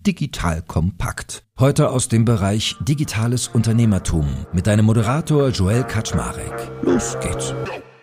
Digital Kompakt. Heute aus dem Bereich Digitales Unternehmertum mit deinem Moderator Joel Kaczmarek. Los geht's.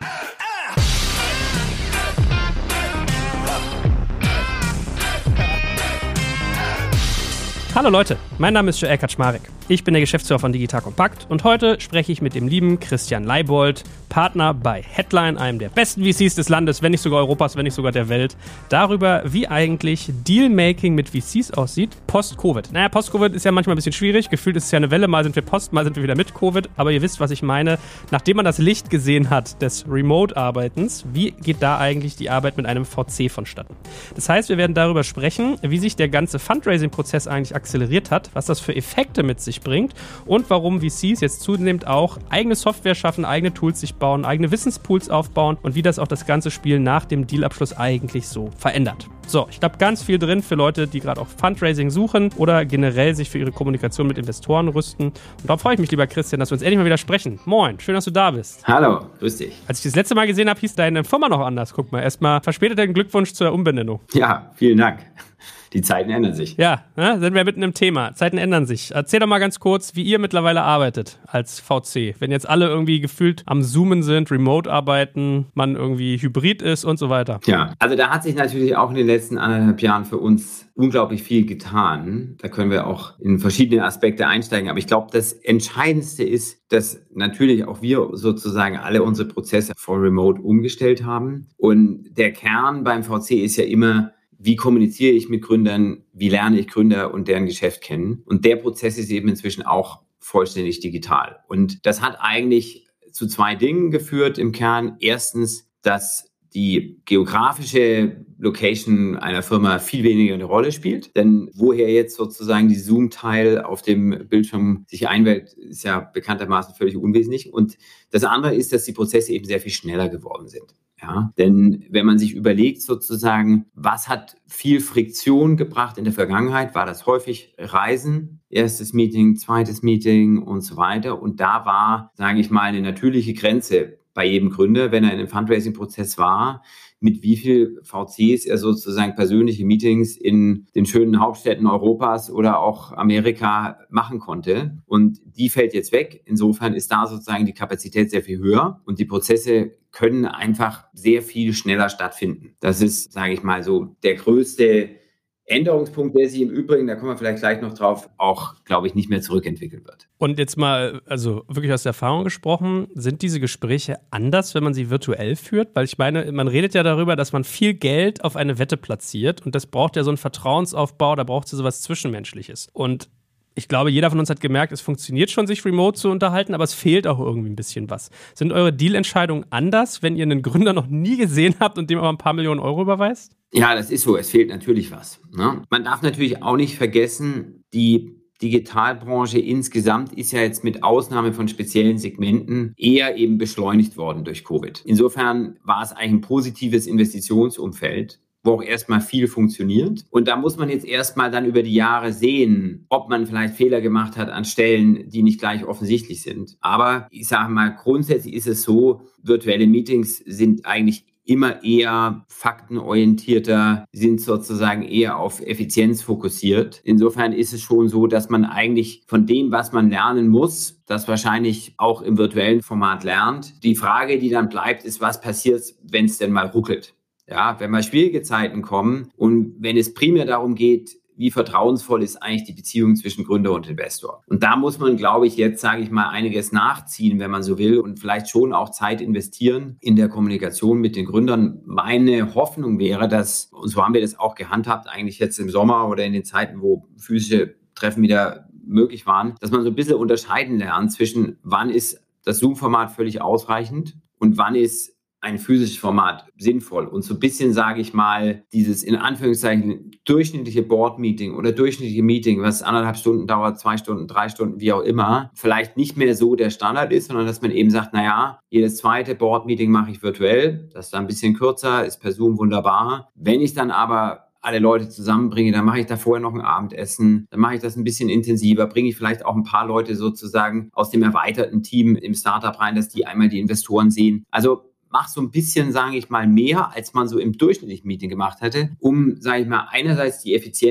Hallo Leute, mein Name ist Joel Kaczmarek. Ich bin der Geschäftsführer von Digital Kompakt und heute spreche ich mit dem lieben Christian Leibold, Partner bei Headline, einem der besten VCs des Landes, wenn nicht sogar Europas, wenn nicht sogar der Welt, darüber, wie eigentlich Dealmaking mit VCs aussieht post-Covid. Naja, post-Covid ist ja manchmal ein bisschen schwierig, gefühlt ist es ja eine Welle, mal sind wir post, mal sind wir wieder mit Covid, aber ihr wisst, was ich meine. Nachdem man das Licht gesehen hat des Remote-Arbeitens, wie geht da eigentlich die Arbeit mit einem VC vonstatten? Das heißt, wir werden darüber sprechen, wie sich der ganze Fundraising-Prozess eigentlich akzeleriert hat, was das für Effekte mit sich bringt und warum VCs jetzt zunehmend auch eigene Software schaffen, eigene Tools sich bauen, eigene Wissenspools aufbauen und wie das auch das ganze Spiel nach dem Dealabschluss eigentlich so verändert. So, ich glaube, ganz viel drin für Leute, die gerade auch Fundraising suchen oder generell sich für ihre Kommunikation mit Investoren rüsten. Und darauf freue ich mich, lieber Christian, dass wir uns endlich mal wieder sprechen. Moin, schön, dass du da bist. Hallo, grüß dich. Als ich das letzte Mal gesehen habe, hieß deine Firma noch anders. Guck mal, erstmal verspäteten Glückwunsch zur Umbenennung. Ja, vielen Dank. Die Zeiten ändern sich. Ja, sind wir mitten im Thema. Zeiten ändern sich. Erzähl doch mal ganz kurz, wie ihr mittlerweile arbeitet als VC. Wenn jetzt alle irgendwie gefühlt am Zoomen sind, remote arbeiten, man irgendwie hybrid ist und so weiter. Ja, also da hat sich natürlich auch in den letzten 1,5 Jahren für uns unglaublich viel getan. Da können wir auch in verschiedene Aspekte einsteigen. Aber ich glaube, das Entscheidendste ist, dass natürlich auch wir sozusagen alle unsere Prozesse vor Remote umgestellt haben. Und der Kern beim VC ist ja immer, wie kommuniziere ich mit Gründern, wie lerne ich Gründer und deren Geschäft kennen. Und der Prozess ist eben inzwischen auch vollständig digital. Und das hat eigentlich zu 2 Dingen geführt im Kern. Erstens, dass die geografische Location einer Firma viel weniger eine Rolle spielt. Denn woher jetzt sozusagen die Zoom-Teil auf dem Bildschirm sich einwählt, ist ja bekanntermaßen völlig unwesentlich. Und das andere ist, dass die Prozesse eben sehr viel schneller geworden sind. Ja, denn wenn man sich überlegt sozusagen, was hat viel Friktion gebracht in der Vergangenheit, war das häufig Reisen, erstes Meeting, zweites Meeting und so weiter. Und da war, sage ich mal, eine natürliche Grenze bei jedem Gründer, wenn er in einem Fundraising-Prozess war, mit wie viel VCs er sozusagen persönliche Meetings in den schönen Hauptstädten Europas oder auch Amerika machen konnte. Und die fällt jetzt weg. Insofern ist da sozusagen die Kapazität sehr viel höher und die Prozesse können einfach sehr viel schneller stattfinden. Das ist, sage ich mal, so der größte Änderungspunkt, der sich im Übrigen, da kommen wir vielleicht gleich noch drauf, auch, glaube ich, nicht mehr zurückentwickeln wird. Und jetzt mal, also wirklich aus der Erfahrung gesprochen, sind diese Gespräche anders, wenn man sie virtuell führt? Weil ich meine, man redet ja darüber, dass man viel Geld auf eine Wette platziert und das braucht ja so einen Vertrauensaufbau, da braucht es ja sowas Zwischenmenschliches. Und ich glaube, jeder von uns hat gemerkt, es funktioniert schon, sich remote zu unterhalten, aber es fehlt auch irgendwie ein bisschen was. Sind eure Dealentscheidungen anders, wenn ihr einen Gründer noch nie gesehen habt und dem aber ein paar Millionen Euro überweist? Ja, das ist so. Es fehlt natürlich was. Ne? Man darf natürlich auch nicht vergessen, die Digitalbranche insgesamt ist ja jetzt mit Ausnahme von speziellen Segmenten eher eben beschleunigt worden durch Covid. Insofern war es eigentlich ein positives Investitionsumfeld, wo auch erstmal viel funktioniert. Und da muss man jetzt erstmal dann über die Jahre sehen, ob man vielleicht Fehler gemacht hat an Stellen, die nicht gleich offensichtlich sind. Aber ich sage mal, grundsätzlich ist es so, virtuelle Meetings sind eigentlich immer eher faktenorientierter, sind sozusagen eher auf Effizienz fokussiert. Insofern ist es schon so, dass man eigentlich von dem, was man lernen muss, das wahrscheinlich auch im virtuellen Format lernt. Die Frage, die dann bleibt, ist, was passiert, wenn es denn mal ruckelt? Ja, wenn mal schwierige Zeiten kommen und wenn es primär darum geht, wie vertrauensvoll ist eigentlich die Beziehung zwischen Gründer und Investor. Und da muss man, glaube ich, jetzt, sage ich mal, einiges nachziehen, wenn man so will und vielleicht schon auch Zeit investieren in der Kommunikation mit den Gründern. Meine Hoffnung wäre, dass, und so haben wir das auch gehandhabt, eigentlich jetzt im Sommer oder in den Zeiten, wo physische Treffen wieder möglich waren, dass man so ein bisschen unterscheiden lernt zwischen, wann ist das Zoom-Format völlig ausreichend und wann ist ein physisches Format sinnvoll. Und so ein bisschen, sage ich mal, dieses in Anführungszeichen durchschnittliche Board-Meeting oder durchschnittliche Meeting, was 1,5 Stunden dauert, 2 Stunden, 3 Stunden, wie auch immer, vielleicht nicht mehr so der Standard ist, sondern dass man eben sagt, naja, jedes zweite Board-Meeting mache ich virtuell, das ist dann ein bisschen kürzer, ist per Zoom wunderbar. Wenn ich dann aber alle Leute zusammenbringe, dann mache ich da vorher noch ein Abendessen, dann mache ich das ein bisschen intensiver, bringe ich vielleicht auch ein paar Leute sozusagen aus dem erweiterten Team im Startup rein, dass die einmal die Investoren sehen. Also mach so ein bisschen, sage ich mal, mehr, als man so im durchschnittlichen Meeting gemacht hätte, um, sage ich mal, einerseits die Effizienz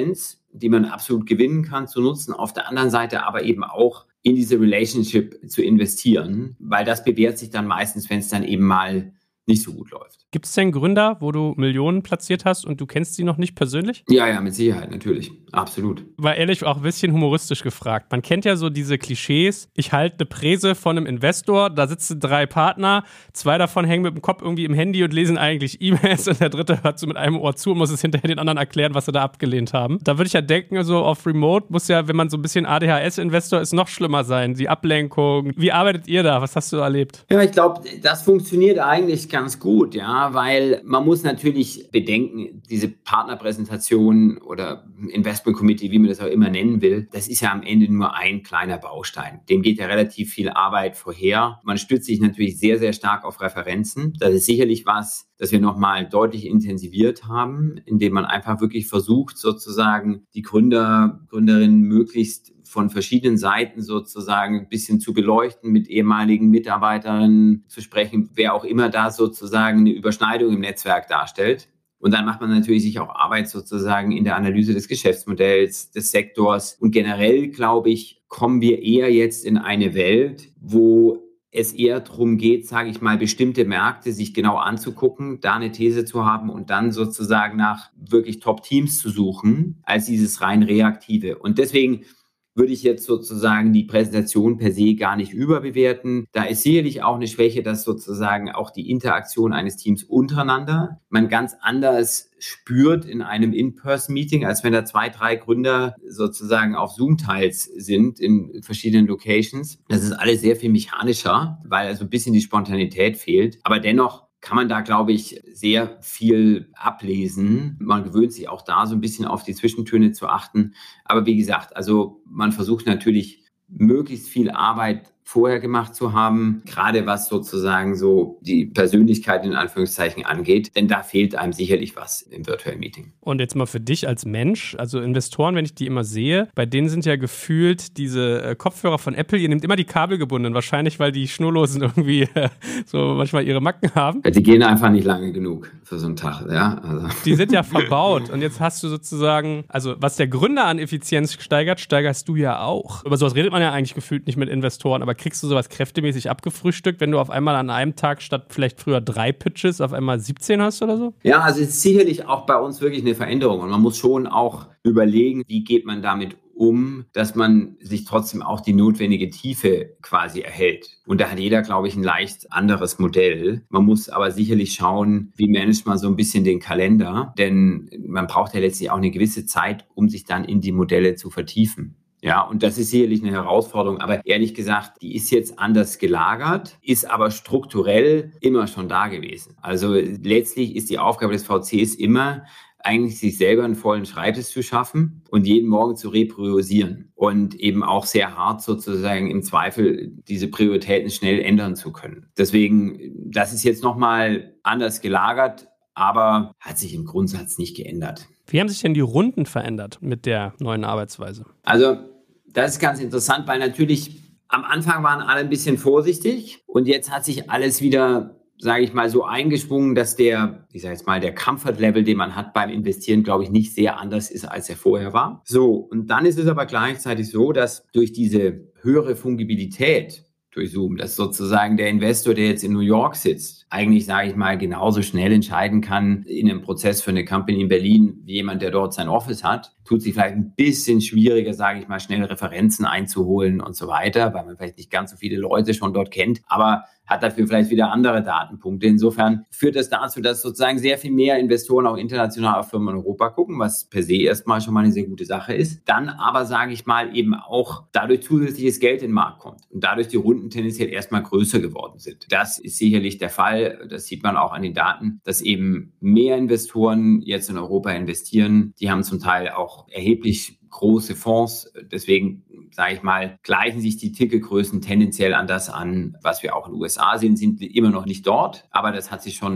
die man absolut gewinnen kann, zu nutzen. Auf der anderen Seite aber eben auch in diese Relationship zu investieren, weil das bewährt sich dann meistens, wenn es dann eben mal nicht so gut läuft. Gibt es denn Gründer, wo du Millionen platziert hast und du kennst sie noch nicht persönlich? Ja, mit Sicherheit, natürlich. Absolut. War ehrlich auch ein bisschen humoristisch gefragt. Man kennt ja so diese Klischees. Ich halte eine Präse von einem Investor, da sitzen 3 Partner, 2 davon hängen mit dem Kopf irgendwie im Handy und lesen eigentlich E-Mails und der dritte hört so mit einem Ohr zu und muss es hinterher den anderen erklären, was sie da abgelehnt haben. Da würde ich ja denken, so auf Remote muss ja, wenn man so ein bisschen ADHS-Investor ist, noch schlimmer sein. Die Ablenkung. Wie arbeitet ihr da? Was hast du erlebt? Ja, ich glaube, das funktioniert eigentlich ganz gut, ja, weil man muss natürlich bedenken, diese Partnerpräsentation oder Investment Committee, wie man das auch immer nennen will, das ist ja am Ende nur ein kleiner Baustein. Dem geht ja relativ viel Arbeit vorher. Man stützt sich natürlich sehr, sehr stark auf Referenzen. Das ist sicherlich was, das wir nochmal deutlich intensiviert haben, indem man einfach wirklich versucht, sozusagen die Gründerinnen möglichst von verschiedenen Seiten sozusagen ein bisschen zu beleuchten, mit ehemaligen Mitarbeiterinnen zu sprechen, wer auch immer da sozusagen eine Überschneidung im Netzwerk darstellt. Und dann macht man natürlich sich auch Arbeit sozusagen in der Analyse des Geschäftsmodells, des Sektors. Und generell, glaube ich, kommen wir eher jetzt in eine Welt, wo es eher darum geht, sage ich mal, bestimmte Märkte sich genau anzugucken, da eine These zu haben und dann sozusagen nach wirklich Top-Teams zu suchen, als dieses rein Reaktive. Und deswegen würde ich jetzt sozusagen die Präsentation per se gar nicht überbewerten. Da ist sicherlich auch eine Schwäche, dass sozusagen auch die Interaktion eines Teams untereinander man ganz anders spürt in einem In-Person-Meeting, als wenn da 2, 3 Gründer sozusagen auf Zoom-Teils sind in verschiedenen Locations. Das ist alles sehr viel mechanischer, weil also ein bisschen die Spontanität fehlt. Aber dennoch kann man da, glaube ich, sehr viel ablesen. Man gewöhnt sich auch da so ein bisschen auf die Zwischentöne zu achten. Aber wie gesagt, also man versucht natürlich möglichst viel Arbeit vorher gemacht zu haben, gerade was sozusagen so die Persönlichkeit in Anführungszeichen angeht, denn da fehlt einem sicherlich was im virtuellen Meeting. Und jetzt mal für dich als Mensch, also Investoren, wenn ich die immer sehe, bei denen sind ja gefühlt diese Kopfhörer von Apple, ihr nehmt immer die kabelgebundenen, wahrscheinlich, weil die Schnurlosen irgendwie so manchmal ihre Macken haben. Die gehen einfach nicht lange genug für so einen Tag, ja. Also. Die sind ja verbaut und jetzt hast du sozusagen, also was der Gründer an Effizienz steigert, steigerst du ja auch. Über sowas redet man ja eigentlich gefühlt nicht mit Investoren, aber kriegst du sowas kräftemäßig abgefrühstückt, wenn du auf einmal an einem Tag statt vielleicht früher 3 Pitches auf einmal 17 hast oder so? Ja, also es ist sicherlich auch bei uns wirklich eine Veränderung und man muss schon auch überlegen, wie geht man damit um, dass man sich trotzdem auch die notwendige Tiefe quasi erhält. Und da hat jeder, glaube ich, ein leicht anderes Modell. Man muss aber sicherlich schauen, wie managt man so ein bisschen den Kalender, denn man braucht ja letztlich auch eine gewisse Zeit, um sich dann in die Modelle zu vertiefen. Ja, und das ist sicherlich eine Herausforderung, aber ehrlich gesagt, die ist jetzt anders gelagert, ist aber strukturell immer schon da gewesen. Also letztlich ist die Aufgabe des VCs immer, eigentlich sich selber einen vollen Schreibtisch zu schaffen und jeden Morgen zu repriorisieren und eben auch sehr hart sozusagen im Zweifel diese Prioritäten schnell ändern zu können. Deswegen, das ist jetzt nochmal anders gelagert, aber hat sich im Grundsatz nicht geändert. Wie haben sich denn die Runden verändert mit der neuen Arbeitsweise? Also das ist ganz interessant, weil natürlich am Anfang waren alle ein bisschen vorsichtig und jetzt hat sich alles wieder, sage ich mal, so eingeschwungen, dass der Comfort-Level, den man hat beim Investieren, glaube ich, nicht sehr anders ist, als er vorher war. So, und dann ist es aber gleichzeitig so, dass durch diese höhere Fungibilität durch Zoom, dass sozusagen der Investor, der jetzt in New York sitzt, eigentlich, sage ich mal, genauso schnell entscheiden kann in einem Prozess für eine Company in Berlin, wie jemand, der dort sein Office hat. Tut sich vielleicht ein bisschen schwieriger, sage ich mal, schnell Referenzen einzuholen und so weiter, weil man vielleicht nicht ganz so viele Leute schon dort kennt, aber hat dafür vielleicht wieder andere Datenpunkte. Insofern führt das dazu, dass sozusagen sehr viel mehr Investoren auch international auf Firmen in Europa gucken, was per se erstmal schon mal eine sehr gute Sache ist. Dann aber, sage ich mal, eben auch dadurch zusätzliches Geld in den Markt kommt und dadurch die Runden tendenziell erstmal größer geworden sind. Das ist sicherlich der Fall. Das sieht man auch an den Daten, dass eben mehr Investoren jetzt in Europa investieren. Die haben zum Teil auch erheblich große Fonds. Deswegen, sage ich mal, gleichen sich die Ticketgrößen tendenziell an das an, was wir auch in den USA sehen, sind immer noch nicht dort. Aber das hat sich schon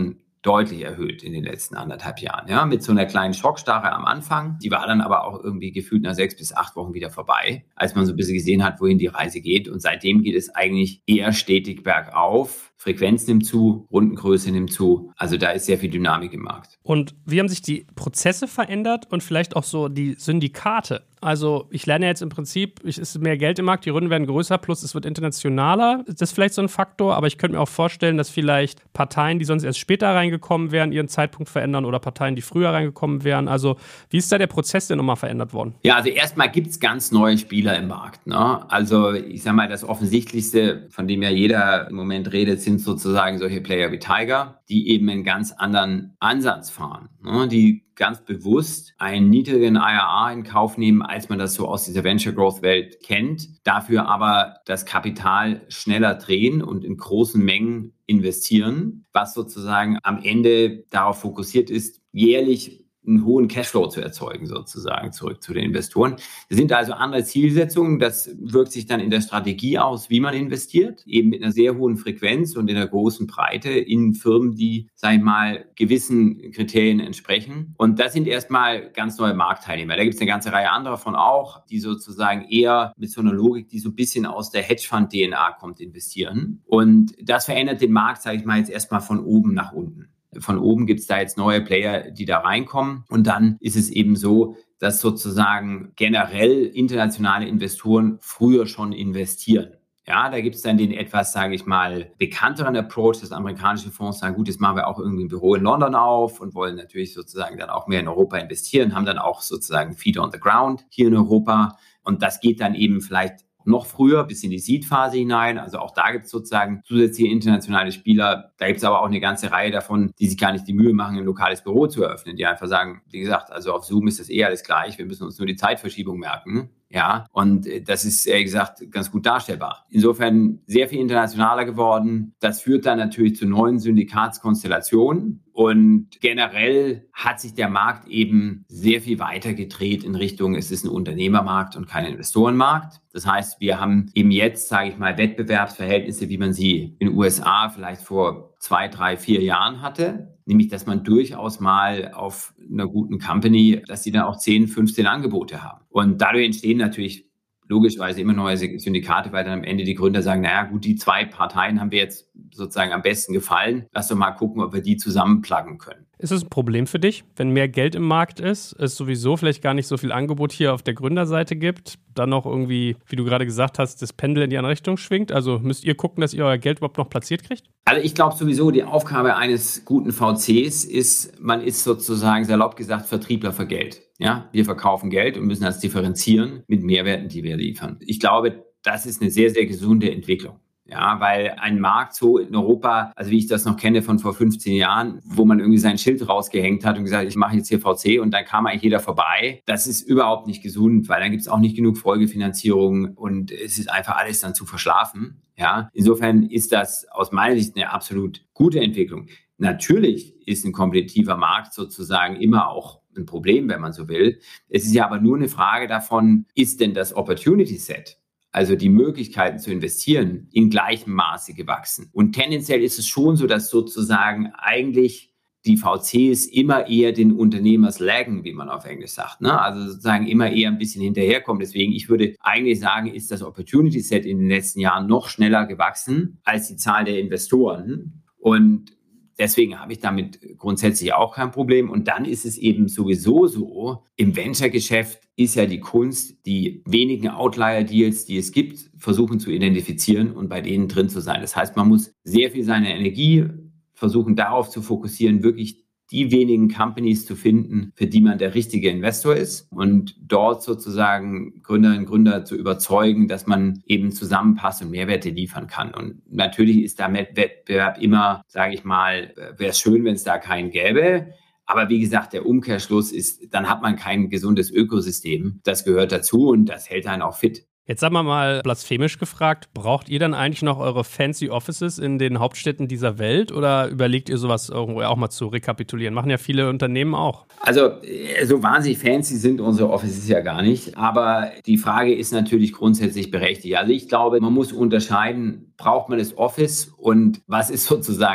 deutlich erhöht in den letzten 1,5 Jahren. Ja, mit so einer kleinen Schockstarre am Anfang. Die war dann aber auch irgendwie gefühlt nach 6 bis 8 Wochen wieder vorbei, als man so ein bisschen gesehen hat, wohin die Reise geht. Und seitdem geht es eigentlich eher stetig bergauf. Frequenz nimmt zu, Rundengröße nimmt zu. Also da ist sehr viel Dynamik im Markt. Und wie haben sich die Prozesse verändert und vielleicht auch so die Syndikate? Also ich lerne jetzt im Prinzip, es ist mehr Geld im Markt, die Runden werden größer, plus es wird internationaler. Ist das vielleicht so ein Faktor? Aber ich könnte mir auch vorstellen, dass vielleicht Parteien, die sonst erst später reingekommen wären, ihren Zeitpunkt verändern oder Parteien, die früher reingekommen wären. Also wie ist da der Prozess denn nochmal verändert worden? Ja, also erstmal gibt es ganz neue Spieler im Markt. Ne? Also ich sage mal, das Offensichtlichste, von dem ja jeder im Moment redet, sind sozusagen solche Player wie Tiger, die eben einen ganz anderen Ansatz fahren, ne? Die ganz bewusst einen niedrigen IRR in Kauf nehmen, als man das so aus dieser Venture-Growth-Welt kennt, dafür aber das Kapital schneller drehen und in großen Mengen investieren, was sozusagen am Ende darauf fokussiert ist, jährlich einen hohen Cashflow zu erzeugen, sozusagen zurück zu den Investoren. Das sind also andere Zielsetzungen. Das wirkt sich dann in der Strategie aus, wie man investiert, eben mit einer sehr hohen Frequenz und in einer großen Breite in Firmen, die, sag ich mal, gewissen Kriterien entsprechen. Und das sind erstmal ganz neue Marktteilnehmer. Da gibt es eine ganze Reihe anderer von auch, die sozusagen eher mit so einer Logik, die so ein bisschen aus der Hedgefund-DNA kommt, investieren. Und das verändert den Markt, sage ich mal, jetzt erstmal von oben nach unten. Von oben gibt es da jetzt neue Player, die da reinkommen. Und dann ist es eben so, dass sozusagen generell internationale Investoren früher schon investieren. Ja, da gibt es dann den etwas, sage ich mal, bekannteren Approach, dass amerikanische Fonds sagen, gut, jetzt machen wir auch irgendwie ein Büro in London auf und wollen natürlich sozusagen dann auch mehr in Europa investieren, haben dann auch sozusagen Feet on the Ground hier in Europa. Und das geht dann eben vielleicht noch früher bis in die Seed-Phase hinein. Also auch da gibt es sozusagen zusätzliche internationale Spieler. Da gibt es aber auch eine ganze Reihe davon, die sich gar nicht die Mühe machen, ein lokales Büro zu eröffnen, die einfach sagen, wie gesagt, also auf Zoom ist das eh alles gleich. Wir müssen uns nur die Zeitverschiebung merken. Ja, und das ist, ehrlich gesagt, ganz gut darstellbar. Insofern sehr viel internationaler geworden. Das führt dann natürlich zu neuen Syndikatskonstellationen. Und generell hat sich der Markt eben sehr viel weiter gedreht in Richtung, es ist ein Unternehmermarkt und kein Investorenmarkt. Das heißt, wir haben eben jetzt, sage ich mal, Wettbewerbsverhältnisse, wie man sie in den USA vielleicht vor 2, 3, 4 Jahren hatte. Nämlich, dass man durchaus mal auf einer guten Company, dass die dann auch 10, 15 Angebote haben. Und dadurch entstehen natürlich logischerweise immer neue Syndikate, weil dann am Ende die Gründer sagen, naja gut, die 2 Parteien haben wir jetzt sozusagen am besten gefallen. Lass doch mal gucken, ob wir die zusammenpluggen können. Ist es ein Problem für dich, wenn mehr Geld im Markt ist, es sowieso vielleicht gar nicht so viel Angebot hier auf der Gründerseite gibt, dann noch irgendwie, wie du gerade gesagt hast, das Pendel in die andere Richtung schwingt? Also müsst ihr gucken, dass ihr euer Geld überhaupt noch platziert kriegt? Also ich glaube sowieso, die Aufgabe eines guten VCs ist, man ist sozusagen salopp gesagt Vertriebler für Geld. Ja, wir verkaufen Geld und müssen das differenzieren mit Mehrwerten, die wir liefern. Ich glaube, das ist eine sehr, sehr gesunde Entwicklung. Ja, weil ein Markt so in Europa, also wie ich das noch kenne von vor 15 Jahren, wo man irgendwie sein Schild rausgehängt hat und gesagt, ich mache jetzt hier VC und dann kam eigentlich jeder vorbei. Das ist überhaupt nicht gesund, weil dann gibt es auch nicht genug Folgefinanzierung und es ist einfach alles dann zu verschlafen. Ja, insofern ist das aus meiner Sicht eine absolut gute Entwicklung. Natürlich ist ein kompetitiver Markt sozusagen immer auch ein Problem, wenn man so will. Es ist ja aber nur eine Frage davon, ist denn das Opportunity Set, also die Möglichkeiten zu investieren, in gleichem Maße gewachsen. Und tendenziell ist es schon so, dass sozusagen eigentlich die VCs immer eher den Unternehmers laggen, wie man auf Englisch sagt. Ne? Also sozusagen immer eher ein bisschen hinterherkommen. Deswegen, ich würde eigentlich sagen, ist das Opportunity Set in den letzten Jahren noch schneller gewachsen als die Zahl der Investoren. Und deswegen habe ich damit grundsätzlich auch kein Problem. Und dann ist es eben sowieso so, im Venture-Geschäft ist ja die Kunst, die wenigen Outlier-Deals, die es gibt, versuchen zu identifizieren und bei denen drin zu sein. Das heißt, man muss sehr viel seine Energie versuchen, darauf zu fokussieren, wirklich die wenigen Companies zu finden, für die man der richtige Investor ist und dort sozusagen Gründerinnen und Gründer zu überzeugen, dass man eben zusammenpasst und Mehrwerte liefern kann. Und natürlich ist da Wettbewerb immer, sage ich mal, wäre es schön, wenn es da keinen gäbe. Aber wie gesagt, der Umkehrschluss ist, dann hat man kein gesundes Ökosystem. Das gehört dazu und das hält einen auch fit. Jetzt sagen wir mal blasphemisch gefragt, braucht ihr dann eigentlich noch eure fancy Offices in den Hauptstädten dieser Welt oder überlegt ihr sowas irgendwo auch mal zu rekapitulieren? Machen ja viele Unternehmen auch. Also so wahnsinnig fancy sind unsere Offices ja gar nicht, aber die Frage ist natürlich grundsätzlich berechtigt. Also ich glaube, man muss unterscheiden, braucht man das Office und was ist sozusagen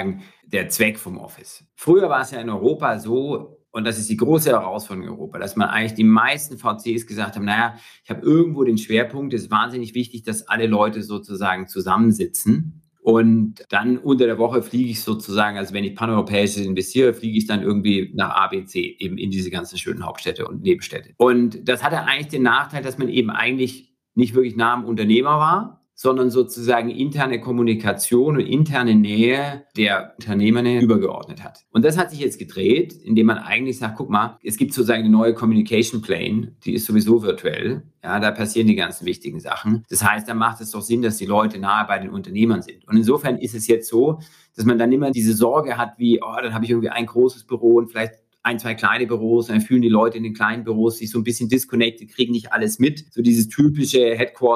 der Zweck vom Office. Früher war es ja in Europa so, und das ist die große Herausforderung in Europa, dass man eigentlich die meisten VCs gesagt haben, naja, ich habe irgendwo den Schwerpunkt, es ist wahnsinnig wichtig, dass alle Leute sozusagen zusammensitzen. Und dann unter der Woche fliege ich sozusagen, also wenn ich paneuropäisch investiere, fliege ich dann irgendwie nach A, B, C, eben in diese ganzen schönen Hauptstädte und Nebenstädte. Und das hatte eigentlich den Nachteil, dass man eben eigentlich nicht wirklich nah am Unternehmer war, sondern sozusagen interne Kommunikation und interne Nähe der Unternehmernähe übergeordnet hat. Und das hat sich jetzt gedreht, indem man eigentlich sagt, guck mal, es gibt sozusagen eine neue Communication Plane, die ist sowieso virtuell. Ja, da passieren die ganzen wichtigen Sachen. Das heißt, da macht es doch Sinn, dass die Leute nahe bei den Unternehmern sind. Und insofern ist es jetzt so, dass man dann immer diese Sorge hat, wie, dann habe ich irgendwie ein großes Büro und vielleicht 1, 2 kleine Büros, und dann fühlen die Leute in den kleinen Büros sich so ein bisschen disconnected, kriegen nicht alles mit. So dieses typische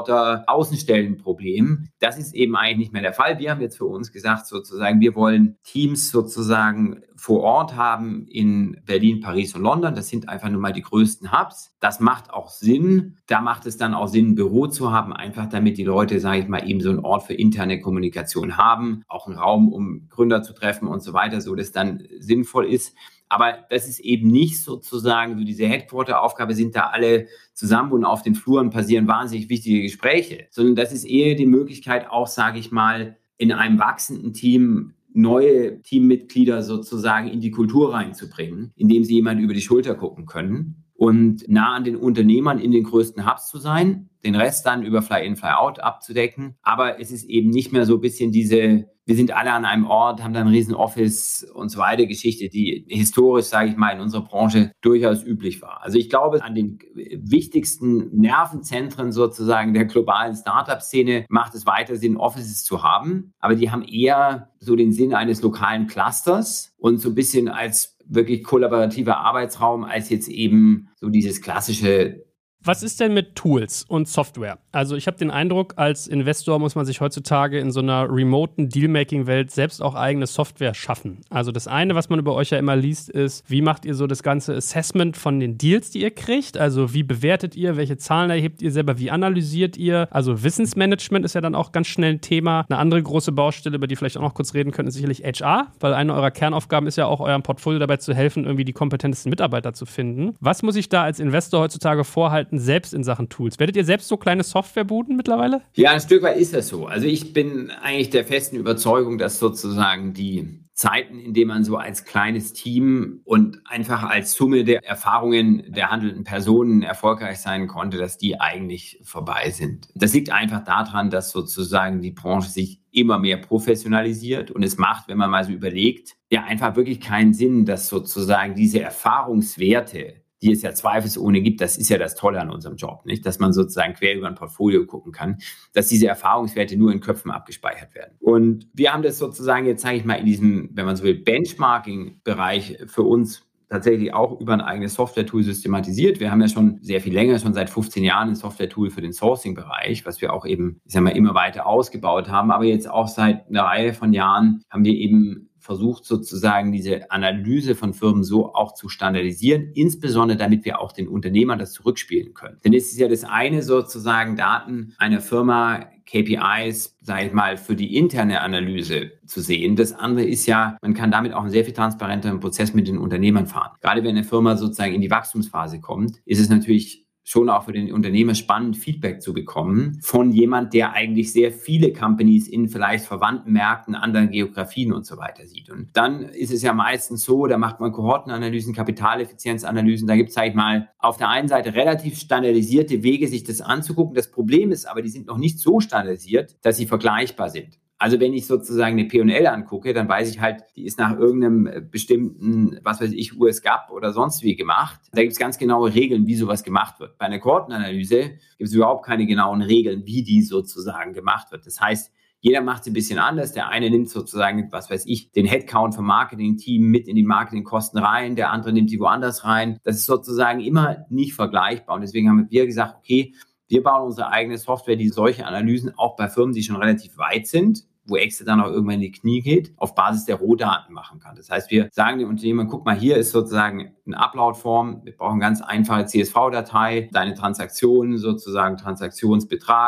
Headquarter-Außenstellen-Problem. Das ist eben eigentlich nicht mehr der Fall. Wir haben jetzt für uns gesagt, sozusagen, wir wollen Teams sozusagen vor Ort haben in Berlin, Paris und London. Das sind einfach nur mal die größten Hubs. Das macht auch Sinn. Da macht es dann auch Sinn, ein Büro zu haben, einfach damit die Leute, sage ich mal, eben so einen Ort für interne Kommunikation haben, auch einen Raum, um Gründer zu treffen und so weiter, so dass dann sinnvoll ist. Aber das ist eben nicht sozusagen so diese Headquarter-Aufgabe, sind da alle zusammen und auf den Fluren passieren wahnsinnig wichtige Gespräche, sondern das ist eher die Möglichkeit auch, sage ich mal, in einem wachsenden Team neue Teammitglieder sozusagen in die Kultur reinzubringen, indem sie jemand über die Schulter gucken können und nah an den Unternehmern in den größten Hubs zu sein, den Rest dann über Fly-in, Fly-out abzudecken. Aber es ist eben nicht mehr so ein bisschen diese, wir sind alle an einem Ort, haben da ein riesen Office und so weiter Geschichte, die historisch, sage ich mal, in unserer Branche durchaus üblich war. Also ich glaube, an den wichtigsten Nervenzentren sozusagen der globalen Startup-Szene macht es weiter Sinn, Offices zu haben. Aber die haben eher so den Sinn eines lokalen Clusters und so ein bisschen als wirklich kollaborativer Arbeitsraum als jetzt eben so dieses klassische. Was ist denn mit Tools und Software? Also ich habe den Eindruck, als Investor muss man sich heutzutage in so einer remoten Dealmaking-Welt selbst auch eigene Software schaffen. Also das eine, was man über euch ja immer liest, ist, wie macht ihr so das ganze Assessment von den Deals, die ihr kriegt? Also wie bewertet ihr, welche Zahlen erhebt ihr selber, wie analysiert ihr? Also Wissensmanagement ist ja dann auch ganz schnell ein Thema. Eine andere große Baustelle, über die vielleicht auch noch kurz reden können, ist sicherlich HR, weil eine eurer Kernaufgaben ist ja auch, eurem Portfolio dabei zu helfen, irgendwie die kompetentesten Mitarbeiter zu finden. Was muss ich da als Investor heutzutage vorhalten, selbst in Sachen Tools? Werdet ihr selbst so kleine Softwarebuden mittlerweile? Ja, ein Stück weit ist das so. Also ich bin eigentlich der festen Überzeugung, dass sozusagen die Zeiten, in denen man so als kleines Team und einfach als Summe der Erfahrungen der handelnden Personen erfolgreich sein konnte, dass die eigentlich vorbei sind. Das liegt einfach daran, dass sozusagen die Branche sich immer mehr professionalisiert und es macht, wenn man mal so überlegt, ja einfach wirklich keinen Sinn, dass sozusagen diese Erfahrungswerte, die es ja zweifelsohne gibt, das ist ja das Tolle an unserem Job, nicht? Dass man sozusagen quer über ein Portfolio gucken kann, dass diese Erfahrungswerte nur in Köpfen abgespeichert werden. Und wir haben das sozusagen jetzt, sage ich mal, in diesem, wenn man so will, Benchmarking-Bereich für uns tatsächlich auch über ein eigenes Software-Tool systematisiert. Wir haben ja schon sehr viel länger, schon seit 15 Jahren ein Software-Tool für den Sourcing-Bereich, was wir auch eben, ich sage mal, immer weiter ausgebaut haben. Aber jetzt auch seit einer Reihe von Jahren haben wir eben versucht sozusagen diese Analyse von Firmen so auch zu standardisieren, insbesondere damit wir auch den Unternehmern das zurückspielen können. Denn es ist ja das eine sozusagen Daten einer Firma, KPIs, sage ich mal, für die interne Analyse zu sehen. Das andere ist ja, man kann damit auch einen sehr viel transparenteren Prozess mit den Unternehmern fahren. Gerade wenn eine Firma sozusagen in die Wachstumsphase kommt, ist es natürlich schon auch für den Unternehmer spannend, Feedback zu bekommen von jemand, der eigentlich sehr viele Companies in vielleicht verwandten Märkten, anderen Geografien und so weiter sieht. Und dann ist es ja meistens so, da macht man Kohortenanalysen, Kapitaleffizienzanalysen, da gibt es, sag ich mal, auf der einen Seite relativ standardisierte Wege, sich das anzugucken. Das Problem ist aber, die sind noch nicht so standardisiert, dass sie vergleichbar sind. Also wenn ich sozusagen eine P&L angucke, dann weiß ich halt, die ist nach irgendeinem bestimmten, was weiß ich, US-GAAP oder sonst wie gemacht. Da gibt es ganz genaue Regeln, wie sowas gemacht wird. Bei einer Kohortenanalyse gibt es überhaupt keine genauen Regeln, wie die sozusagen gemacht wird. Das heißt, jeder macht es ein bisschen anders. Der eine nimmt sozusagen, was weiß ich, den Headcount vom Marketing-Team mit in die Marketingkosten rein, der andere nimmt die woanders rein. Das ist sozusagen immer nicht vergleichbar. Und deswegen haben wir gesagt, okay, wir bauen unsere eigene Software, die solche Analysen auch bei Firmen, die schon relativ weit sind, wo Excel dann auch irgendwann in die Knie geht, auf Basis der Rohdaten machen kann. Das heißt, wir sagen den Unternehmern, guck mal, hier ist sozusagen eine Upload-Form, wir brauchen ganz einfache CSV-Datei, deine Transaktionen, sozusagen Transaktionsbetrag,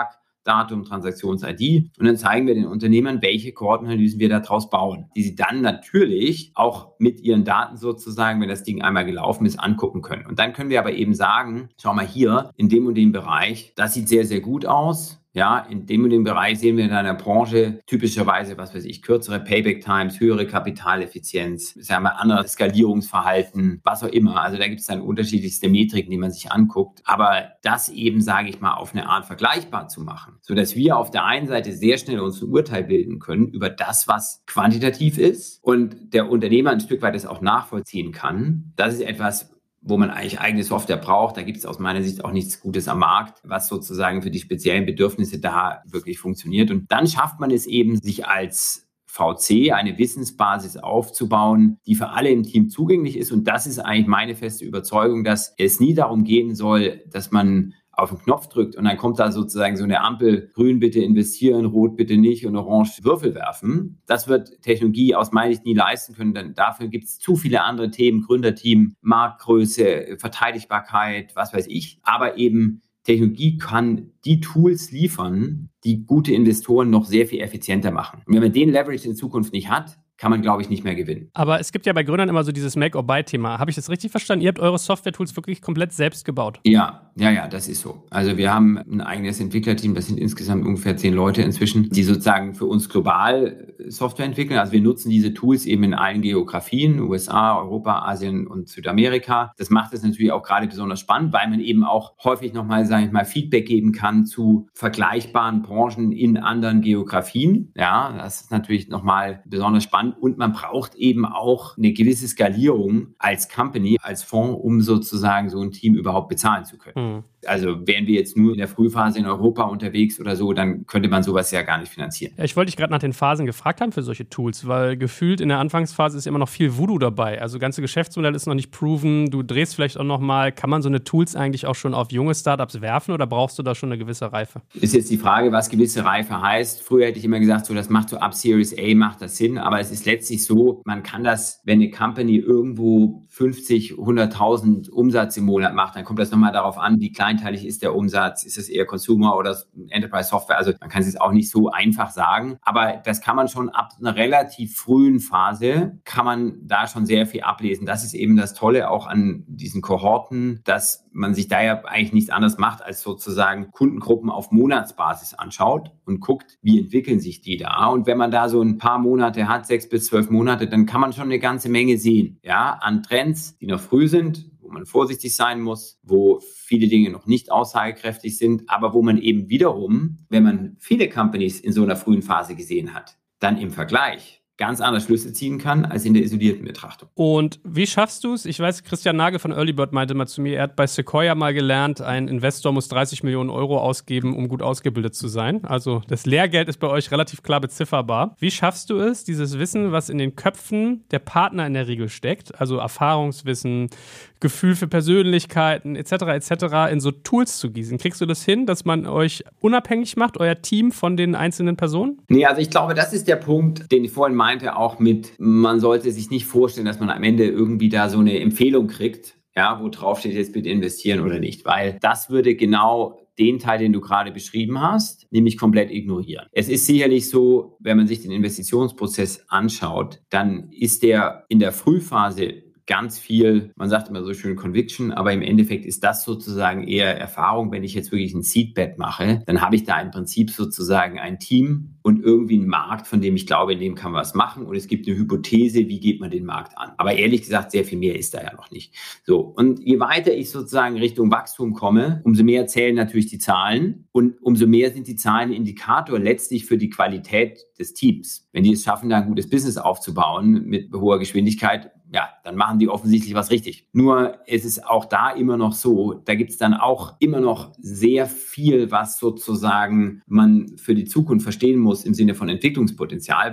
Datum, Transaktions-ID und dann zeigen wir den Unternehmern, welche Kohortenanalysen wir daraus bauen, die sie dann natürlich auch mit ihren Daten sozusagen, wenn das Ding einmal gelaufen ist, angucken können. Und dann können wir aber eben sagen, schau mal hier, in dem und dem Bereich, das sieht sehr, sehr gut aus. Ja, in dem und dem Bereich sehen wir in einer Branche typischerweise, kürzere Payback-Times, höhere Kapitaleffizienz, sagen wir anderes Skalierungsverhalten, was auch immer. Also da gibt es dann unterschiedlichste Metriken, die man sich anguckt. Aber das eben, sage ich mal, auf eine Art vergleichbar zu machen, sodass wir auf der einen Seite sehr schnell uns ein Urteil bilden können über das, was quantitativ ist und der Unternehmer ein Stück weit das auch nachvollziehen kann. Das ist etwas, wo man eigentlich eigene Software braucht. Da gibt es aus meiner Sicht auch nichts Gutes am Markt, was sozusagen für die speziellen Bedürfnisse da wirklich funktioniert. Und dann schafft man es eben, sich als VC eine Wissensbasis aufzubauen, die für alle im Team zugänglich ist. Und das ist eigentlich meine feste Überzeugung, dass es nie darum gehen soll, dass man auf den Knopf drückt und dann kommt da sozusagen so eine Ampel, grün bitte investieren, rot bitte nicht und orange Würfel werfen. Das wird Technologie aus meiner Sicht nie leisten können, denn dafür gibt es zu viele andere Themen, Gründerteam, Marktgröße, Verteidigbarkeit, was weiß ich. Aber eben Technologie kann die Tools liefern, die gute Investoren noch sehr viel effizienter machen. Und wenn man den Leverage in Zukunft nicht hat, kann man, glaube ich, nicht mehr gewinnen. Aber es gibt ja bei Gründern immer so dieses Make-or-Buy-Thema. Habe ich das richtig verstanden? Ihr habt eure Software-Tools wirklich komplett selbst gebaut? Ja, das ist so. Also wir haben ein eigenes Entwicklerteam, das sind insgesamt ungefähr 10 Leute inzwischen, die sozusagen für uns global Software entwickeln. Also wir nutzen diese Tools eben in allen Geografien, USA, Europa, Asien und Südamerika. Das macht es natürlich auch gerade besonders spannend, weil man eben auch häufig nochmal, Feedback geben kann zu vergleichbaren Branchen in anderen Geografien. Ja, das ist natürlich nochmal besonders spannend. Und man braucht eben auch eine gewisse Skalierung als Company, als Fonds, um sozusagen so ein Team überhaupt bezahlen zu können. Also wären wir jetzt nur in der Frühphase in Europa unterwegs oder so, dann könnte man sowas ja gar nicht finanzieren. Ja, ich wollte dich gerade nach den Phasen gefragt haben für solche Tools, weil gefühlt in der Anfangsphase ist immer noch viel Voodoo dabei. Also ganze Geschäftsmodell ist noch nicht proven, du drehst vielleicht auch noch mal. Kann man so eine Tools eigentlich auch schon auf junge Startups werfen oder brauchst du da schon eine gewisse Reife? Ist jetzt die Frage, was gewisse Reife heißt. Früher hätte ich immer gesagt, so das macht so ab Series A, macht das Sinn, aber es ist letztlich so, man kann das, wenn eine Company irgendwo 50, 100.000 Umsatz im Monat macht, dann kommt das nochmal darauf an, wie kleinteilig ist der Umsatz, ist es eher Consumer oder Enterprise Software, also man kann es jetzt auch nicht so einfach sagen, aber das kann man schon ab einer relativ frühen Phase, kann man da schon sehr viel ablesen. Das ist eben das Tolle auch an diesen Kohorten, dass man sich da ja eigentlich nichts anderes macht, als sozusagen Kundengruppen auf Monatsbasis anschaut und guckt, wie entwickeln sich die da. Und wenn man da so ein paar Monate hat, 6 bis 12 Monate, dann kann man schon eine ganze Menge sehen, ja, an Trends, die noch früh sind, wo man vorsichtig sein muss, wo viele Dinge noch nicht aussagekräftig sind, aber wo man eben wiederum, wenn man viele Companies in so einer frühen Phase gesehen hat, dann im Vergleich ganz andere Schlüsse ziehen kann, als in der isolierten Betrachtung. Und wie schaffst du es? Ich weiß, Christian Nagel von Earlybird meinte mal zu mir, er hat bei Sequoia mal gelernt, ein Investor muss 30 Millionen Euro ausgeben, um gut ausgebildet zu sein. Also das Lehrgeld ist bei euch relativ klar bezifferbar. Wie schaffst du es, dieses Wissen, was in den Köpfen der Partner in der Regel steckt, also Erfahrungswissen, Gefühl für Persönlichkeiten etc., in so Tools zu gießen? Kriegst du das hin, dass man euch unabhängig macht, euer Team von den einzelnen Personen? Nee, also ich glaube, das ist der Punkt, den ich vorhin meinte, auch mit, man sollte sich nicht vorstellen, dass man am Ende irgendwie da so eine Empfehlung kriegt, ja, wo drauf steht, jetzt bitte investieren oder nicht, weil das würde genau den Teil, den du gerade beschrieben hast, nämlich komplett ignorieren. Es ist sicherlich so, wenn man sich den Investitionsprozess anschaut, dann ist der in der Frühphase ganz viel, man sagt immer so schön Conviction, aber im Endeffekt ist das sozusagen eher Erfahrung. Wenn ich jetzt wirklich ein Seedbet mache, dann habe ich da im Prinzip sozusagen ein Team und irgendwie einen Markt, von dem ich glaube, in dem kann man was machen und es gibt eine Hypothese, wie geht man den Markt an. Aber ehrlich gesagt, sehr viel mehr ist da ja noch nicht. So, und je weiter ich sozusagen Richtung Wachstum komme, umso mehr zählen natürlich die Zahlen und umso mehr sind die Zahlen Indikator letztlich für die Qualität des Teams. Wenn die es schaffen, da ein gutes Business aufzubauen mit hoher Geschwindigkeit, ja, dann machen die offensichtlich was richtig. Nur es ist auch da immer noch so, da gibt es dann auch immer noch sehr viel, was sozusagen man für die Zukunft verstehen muss im Sinne von Entwicklungspotenzial, weil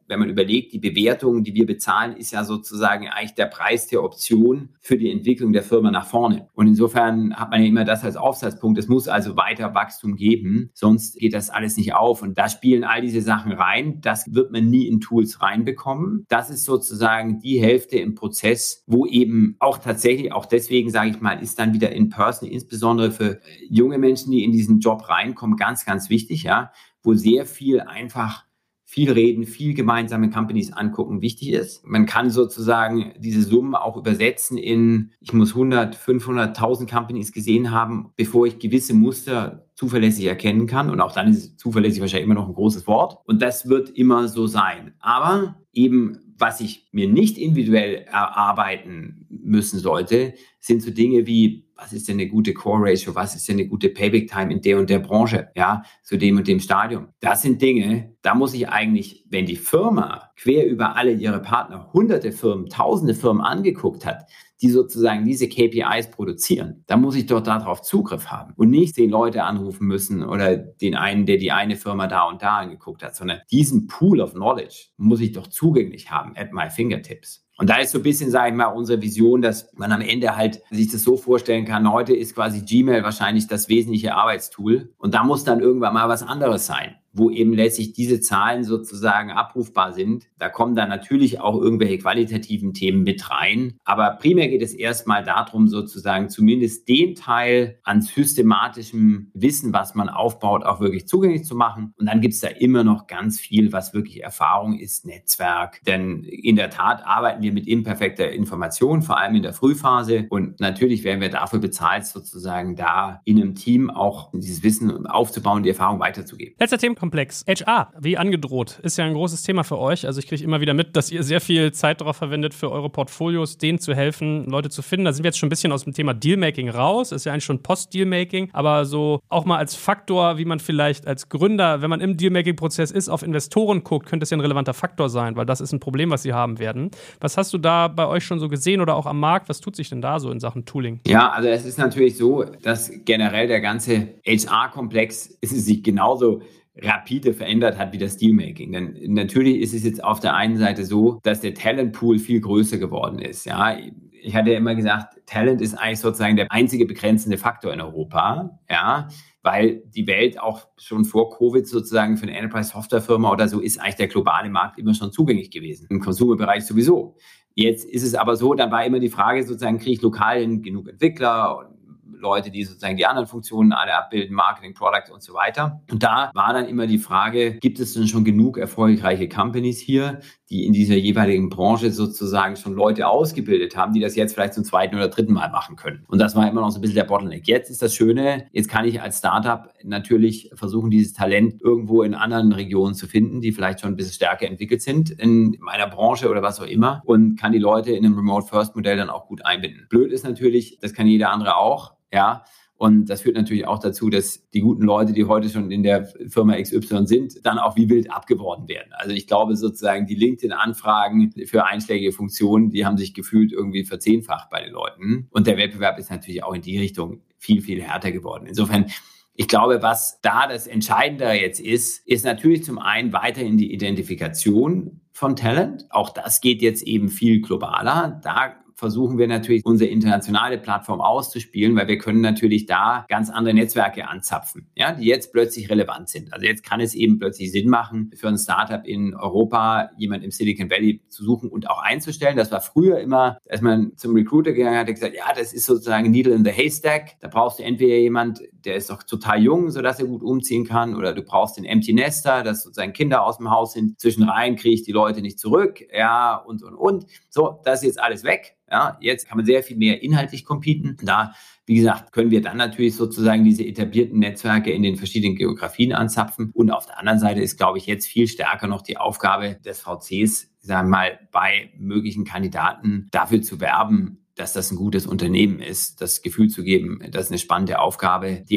wenn man überlegt, die Bewertung, die wir bezahlen, ist ja sozusagen eigentlich der Preis der Option für die Entwicklung der Firma nach vorne. Und insofern hat man ja immer das als Aufsatzpunkt. Es muss also weiter Wachstum geben, sonst geht das alles nicht auf. Und da spielen all diese Sachen rein. Das wird man nie in Tools reinbekommen. Das ist sozusagen die Hälfte im Prozess, wo eben auch tatsächlich, auch deswegen sage ich mal, ist dann wieder in person, insbesondere für junge Menschen, die in diesen Job reinkommen, ganz, ganz wichtig, ja, wo sehr viel einfach viel reden, viel gemeinsame Companies angucken wichtig ist. Man kann sozusagen diese Summen auch übersetzen in, ich muss 100, 500, 1000 Companies gesehen haben, bevor ich gewisse Muster zuverlässig erkennen kann. Und auch dann ist zuverlässig wahrscheinlich immer noch ein großes Wort. Und das wird immer so sein. Aber eben, was ich mir nicht individuell erarbeiten müssen sollte, sind so Dinge wie, was ist denn eine gute Core Ratio, was ist denn eine gute Payback Time in der und der Branche, ja, zu dem und dem Stadium. Das sind Dinge, da muss ich eigentlich, wenn die Firma quer über alle ihre Partner hunderte Firmen, tausende Firmen angeguckt hat, die sozusagen diese KPIs produzieren, dann muss ich dort darauf Zugriff haben und nicht 10 Leute anrufen müssen oder den einen, der die eine Firma da und da angeguckt hat, sondern diesen Pool of Knowledge muss ich doch zugänglich haben at my fingertips. Und da ist so ein bisschen, sage ich mal, unsere Vision, dass man am Ende halt sich das so vorstellen kann, heute ist quasi Gmail wahrscheinlich das wesentliche Arbeitstool und da muss dann irgendwann mal was anderes sein, wo eben letztlich diese Zahlen sozusagen abrufbar sind. Da kommen dann natürlich auch irgendwelche qualitativen Themen mit rein. Aber primär geht es erstmal darum, sozusagen zumindest den Teil an systematischem Wissen, was man aufbaut, auch wirklich zugänglich zu machen. Und dann gibt es da immer noch ganz viel, was wirklich Erfahrung ist, Netzwerk. Denn in der Tat arbeiten wir mit imperfekter Information, vor allem in der Frühphase. Und natürlich werden wir dafür bezahlt, sozusagen da in einem Team auch dieses Wissen aufzubauen, die Erfahrung weiterzugeben. Letzter Themenkomplex. HR, wie angedroht, ist ja ein großes Thema für euch. Also ich kriege immer wieder mit, dass ihr sehr viel Zeit darauf verwendet, für eure Portfolios, denen zu helfen, Leute zu finden. Da sind wir jetzt schon ein bisschen aus dem Thema Dealmaking raus. Ist ja eigentlich schon Post-Dealmaking. Aber so auch mal als Faktor, wie man vielleicht als Gründer, wenn man im Dealmaking-Prozess ist, auf Investoren guckt, könnte es ja ein relevanter Faktor sein, weil das ist ein Problem, was sie haben werden. Was hast du da bei euch schon so gesehen oder auch am Markt? Was tut sich denn da so in Sachen Tooling? Ja, also es ist natürlich so, dass generell der ganze HR-Komplex sich genauso rapide verändert hat wie das Dealmaking. Denn natürlich ist es jetzt auf der einen Seite so, dass der Talentpool viel größer geworden ist. Ja, ich hatte ja immer gesagt, Talent ist eigentlich sozusagen der einzige begrenzende Faktor in Europa. Ja, weil die Welt auch schon vor Covid sozusagen für eine Enterprise-Software-Firma oder so ist eigentlich der globale Markt immer schon zugänglich gewesen. Im Consumer-Bereich sowieso. Jetzt ist es aber so, dann war immer die Frage sozusagen, kriege ich lokal genug Entwickler und Leute, die sozusagen die anderen Funktionen alle abbilden, Marketing, Product und so weiter. Und da war dann immer die Frage, gibt es denn schon genug erfolgreiche Companies hier, die in dieser jeweiligen Branche sozusagen schon Leute ausgebildet haben, die das jetzt vielleicht zum zweiten oder dritten Mal machen können. Und das war immer noch so ein bisschen der Bottleneck. Jetzt ist das Schöne, jetzt kann ich als Startup natürlich versuchen, dieses Talent irgendwo in anderen Regionen zu finden, die vielleicht schon ein bisschen stärker entwickelt sind in meiner Branche oder was auch immer und kann die Leute in einem Remote-First-Modell dann auch gut einbinden. Blöd ist natürlich, das kann jeder andere auch, ja, und das führt natürlich auch dazu, dass die guten Leute, die heute schon in der Firma XY sind, dann auch wie wild abgeworben werden. Also ich glaube sozusagen, die LinkedIn-Anfragen für einschlägige Funktionen, die haben sich gefühlt irgendwie verzehnfacht bei den Leuten. Und der Wettbewerb ist natürlich auch in die Richtung viel, viel härter geworden. Insofern, ich glaube, was da das Entscheidende jetzt ist natürlich zum einen weiterhin die Identifikation von Talent. Auch das geht jetzt eben viel globaler. Da versuchen wir natürlich, unsere internationale Plattform auszuspielen, weil wir können natürlich da ganz andere Netzwerke anzapfen, ja, die jetzt plötzlich relevant sind. Also jetzt kann es eben plötzlich Sinn machen, für ein Startup in Europa jemand im Silicon Valley zu suchen und auch einzustellen. Das war früher immer, als man zum Recruiter gegangen hat, gesagt, ja, das ist sozusagen Needle in the Haystack. Da brauchst du entweder jemand, der ist doch total jung, sodass er gut umziehen kann, oder du brauchst den Empty Nester, dass sozusagen Kinder aus dem Haus sind. Zwischenrein kriege ich die Leute nicht zurück, ja, und. So, das ist jetzt alles weg. Ja, jetzt kann man sehr viel mehr inhaltlich competen. Da, wie gesagt, können wir dann natürlich sozusagen diese etablierten Netzwerke in den verschiedenen Geografien anzapfen. Und auf der anderen Seite ist, glaube ich, jetzt viel stärker noch die Aufgabe des VCs, sagen wir mal, bei möglichen Kandidaten dafür zu werben, dass das ein gutes Unternehmen ist, das Gefühl zu geben, das ist eine spannende Aufgabe, die auch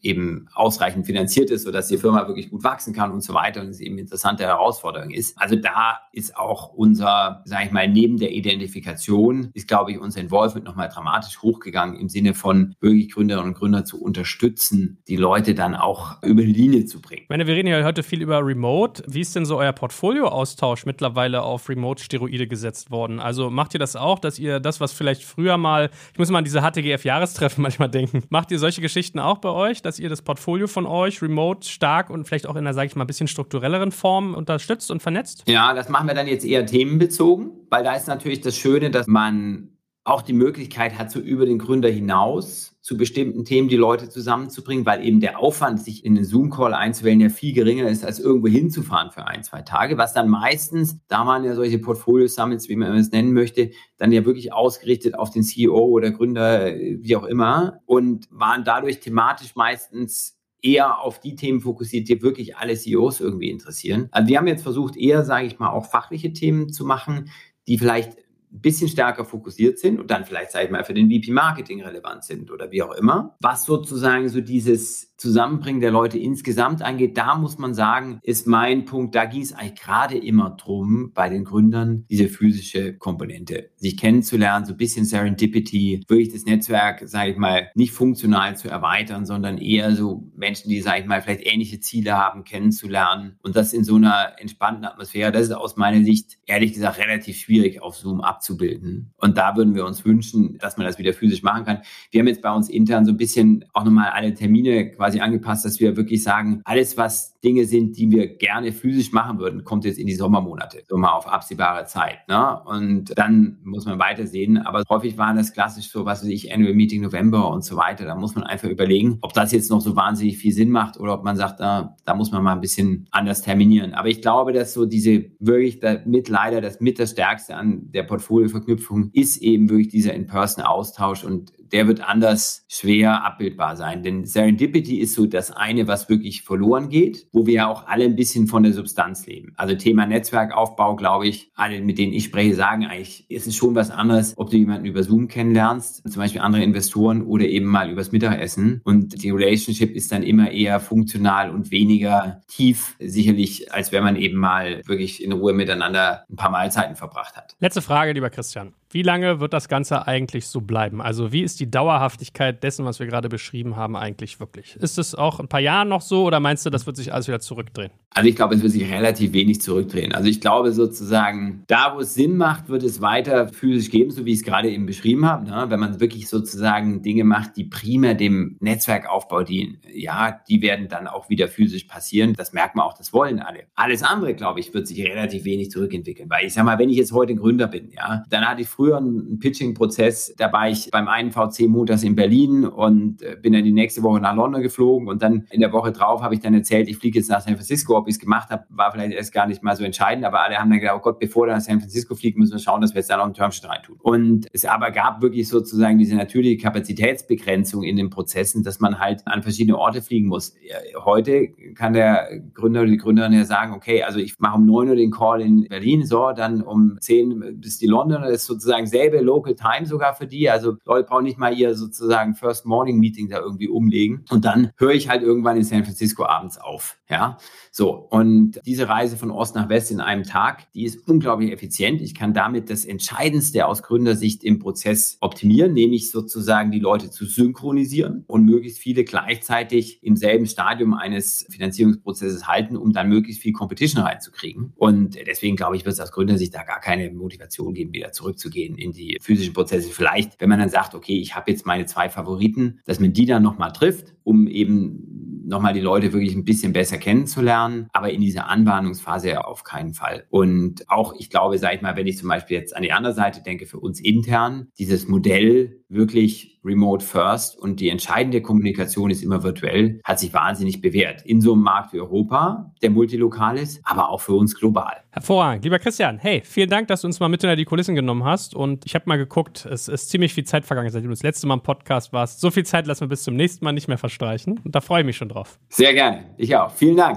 eben ausreichend finanziert ist, sodass die Firma wirklich gut wachsen kann und so weiter und es eben eine interessante Herausforderung ist. Also da ist auch unser, sage ich mal, neben der Identifikation ist, glaube ich, unser Involvement nochmal dramatisch hochgegangen im Sinne von wirklich Gründerinnen und Gründer zu unterstützen, die Leute dann auch über die Linie zu bringen. Ich meine, wir reden ja heute viel über Remote. Wie ist denn so euer Portfolio-Austausch mittlerweile auf Remote-Steroide gesetzt worden? Also macht ihr das auch, dass ihr das, was vielleicht früher mal, ich muss mal an diese HTGF-Jahrestreffen manchmal denken, macht ihr solche Geschichten auch bei euch, dass ihr das Portfolio von euch remote stark und vielleicht auch in einer, sage ich mal, ein bisschen strukturelleren Form unterstützt und vernetzt? Ja, das machen wir dann jetzt eher themenbezogen, weil da ist natürlich das Schöne, dass man auch die Möglichkeit hat, so über den Gründer hinaus zu bestimmten Themen die Leute zusammenzubringen, weil eben der Aufwand, sich in einen Zoom-Call einzuwählen, ja viel geringer ist, als irgendwo hinzufahren für 1-2 Tage, was dann meistens, da man ja solche Portfolio-Summits, wie man es nennen möchte, dann ja wirklich ausgerichtet auf den CEO oder Gründer, wie auch immer, und waren dadurch thematisch meistens eher auf die Themen fokussiert, die wirklich alle CEOs irgendwie interessieren. Also wir haben jetzt versucht, eher, sage ich mal, auch fachliche Themen zu machen, die vielleicht ein bisschen stärker fokussiert sind und dann vielleicht, sage ich mal, für den VP Marketing relevant sind oder wie auch immer. Was sozusagen so dieses Zusammenbringen der Leute insgesamt angeht, da muss man sagen, ist mein Punkt, da ging es eigentlich gerade immer drum, bei den Gründern diese physische Komponente, sich kennenzulernen, so ein bisschen Serendipity, wirklich das Netzwerk, sage ich mal, nicht funktional zu erweitern, sondern eher so Menschen, die, sage ich mal, vielleicht ähnliche Ziele haben, kennenzulernen und das in so einer entspannten Atmosphäre. Das ist aus meiner Sicht, ehrlich gesagt, relativ schwierig auf Zoom abzubilden. Und da würden wir uns wünschen, dass man das wieder physisch machen kann. Wir haben jetzt bei uns intern so ein bisschen auch nochmal alle Termine quasi angepasst, dass wir wirklich sagen, alles, was Dinge sind, die wir gerne physisch machen würden, kommt jetzt in die Sommermonate, so mal auf absehbare Zeit. Ne? Und dann muss man weitersehen. Aber häufig waren das klassisch so, was weiß ich, Annual Meeting November und so weiter. Da muss man einfach überlegen, ob das jetzt noch so wahnsinnig viel Sinn macht oder ob man sagt, da muss man mal ein bisschen anders terminieren. Aber ich glaube, dass so diese wirklich leider das mit das Stärkste an der Portfolioverknüpfung ist eben wirklich dieser In-Person-Austausch und der wird anders schwer abbildbar sein. Denn Serendipity ist so das eine, was wirklich verloren geht, wo wir ja auch alle ein bisschen von der Substanz leben. Also Thema Netzwerkaufbau, glaube ich, alle, mit denen ich spreche, sagen eigentlich, ist es schon was anderes, ob du jemanden über Zoom kennenlernst, zum Beispiel andere Investoren oder eben mal übers Mittagessen. Und die Relationship ist dann immer eher funktional und weniger tief, sicherlich, als wenn man eben mal wirklich in Ruhe miteinander ein paar Mahlzeiten verbracht hat. Letzte Frage, lieber Christian. Wie lange wird das Ganze eigentlich so bleiben? Also wie ist die Dauerhaftigkeit dessen, was wir gerade beschrieben haben, eigentlich wirklich? Ist es auch ein paar Jahren noch so oder meinst du, das wird sich alles wieder zurückdrehen? Also ich glaube, es wird sich relativ wenig zurückdrehen. Also ich glaube sozusagen, da wo es Sinn macht, wird es weiter physisch geben, so wie ich es gerade eben beschrieben habe. Ne? Wenn man wirklich sozusagen Dinge macht, die primär dem Netzwerkaufbau dienen, ja, die werden dann auch wieder physisch passieren. Das merkt man auch, das wollen alle. Alles andere, glaube ich, wird sich relativ wenig zurückentwickeln. Weil ich sag mal, wenn ich jetzt heute Gründer bin, ja, dann hatte ich früher einen Pitching-Prozess, da war ich beim einen VC montags in Berlin und bin dann die nächste Woche nach London geflogen und dann in der Woche drauf habe ich dann erzählt, ich fliege jetzt nach San Francisco. Ob ich es gemacht habe, war vielleicht erst gar nicht mal so entscheidend, aber alle haben dann gedacht, oh Gott, bevor wir nach San Francisco fliegen, müssen wir schauen, dass wir jetzt da noch einen Termsheet reintun. Und es aber gab wirklich sozusagen diese natürliche Kapazitätsbegrenzung in den Prozessen, dass man halt an verschiedene Orte fliegen muss. Heute kann der Gründer oder die Gründerin ja sagen, okay, also ich mache um 9 Uhr den Call in Berlin, so, dann um 10 bis die London, das ist sozusagen selbe Local Time sogar für die, also Leute brauchen nicht mal ihr sozusagen First Morning Meeting da irgendwie umlegen und dann höre ich halt irgendwann in San Francisco abends auf, ja, so, und diese Reise von Ost nach West in einem Tag, die ist unglaublich effizient. Ich kann damit das Entscheidendste aus Gründersicht im Prozess optimieren, nämlich sozusagen die Leute zu synchronisieren und möglichst viele gleichzeitig im selben Stadium eines Finanzierungsprozesses halten, um dann möglichst viel Competition reinzukriegen. Und deswegen glaube ich, wird es aus Gründersicht da gar keine Motivation geben, wieder zurückzugehen in die physischen Prozesse. Vielleicht, wenn man dann sagt, okay, ich habe jetzt meine 2 Favoriten, dass man die dann nochmal trifft, um eben nochmal die Leute wirklich ein bisschen besser kennenzulernen, aber in dieser Anbahnungsphase auf keinen Fall. Und auch, ich glaube, sag ich mal, wenn ich zum Beispiel jetzt an die andere Seite denke, für uns intern, dieses Modell wirklich remote first und die entscheidende Kommunikation ist immer virtuell, hat sich wahnsinnig bewährt. In so einem Markt wie Europa, der multilokal ist, aber auch für uns global. Hervorragend. Lieber Christian, hey, vielen Dank, dass du uns mal mit hinter die Kulissen genommen hast und ich habe mal geguckt, es ist ziemlich viel Zeit vergangen, seitdem du das letzte Mal im Podcast warst. So viel Zeit lassen wir bis zum nächsten Mal nicht mehr verstreichen und da freue ich mich schon drauf. Sehr gerne. Ich auch. Vielen Dank.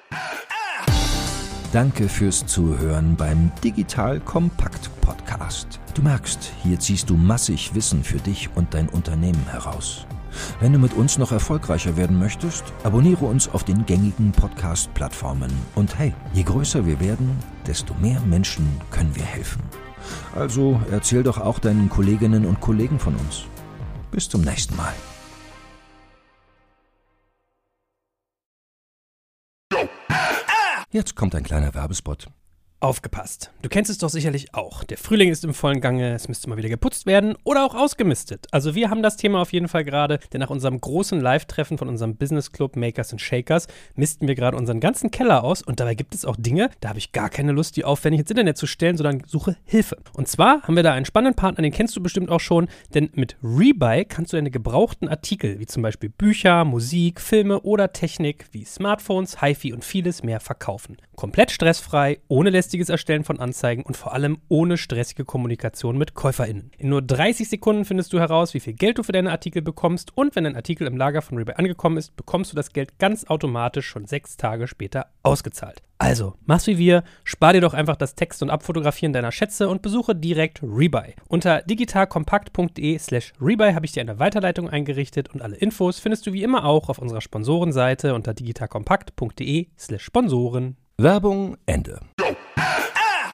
Danke fürs Zuhören beim Digital Kompakt Podcast. Du merkst, hier ziehst du massig Wissen für dich und dein Unternehmen heraus. Wenn du mit uns noch erfolgreicher werden möchtest, abonniere uns auf den gängigen Podcast-Plattformen. Und hey, je größer wir werden, desto mehr Menschen können wir helfen. Also erzähl doch auch deinen Kolleginnen und Kollegen von uns. Bis zum nächsten Mal. Jetzt kommt ein kleiner Werbespot. Aufgepasst. Du kennst es doch sicherlich auch. Der Frühling ist im vollen Gange, es müsste mal wieder geputzt werden oder auch ausgemistet. Also wir haben das Thema auf jeden Fall gerade, denn nach unserem großen Live-Treffen von unserem Business Club Makers and Shakers misten wir gerade unseren ganzen Keller aus und dabei gibt es auch Dinge, da habe ich gar keine Lust, die aufwendig ins Internet zu stellen, sondern suche Hilfe. Und zwar haben wir da einen spannenden Partner, den kennst du bestimmt auch schon, denn mit Rebuy kannst du deine gebrauchten Artikel, wie zum Beispiel Bücher, Musik, Filme oder Technik wie Smartphones, HiFi und vieles mehr verkaufen. Komplett stressfrei, ohne lästiges Erstellen von Anzeigen und vor allem ohne stressige Kommunikation mit KäuferInnen. In nur 30 Sekunden findest du heraus, wie viel Geld du für deine Artikel bekommst und wenn dein Artikel im Lager von Rebuy angekommen ist, bekommst du das Geld ganz automatisch schon 6 Tage später ausgezahlt. Also, mach's wie wir, spar dir doch einfach das Text- und Abfotografieren deiner Schätze und besuche direkt Rebuy. Unter digitalkompakt.de/Rebuy habe ich dir eine Weiterleitung eingerichtet und alle Infos findest du wie immer auch auf unserer Sponsorenseite unter digitalkompakt.de/Sponsoren. Werbung Ende.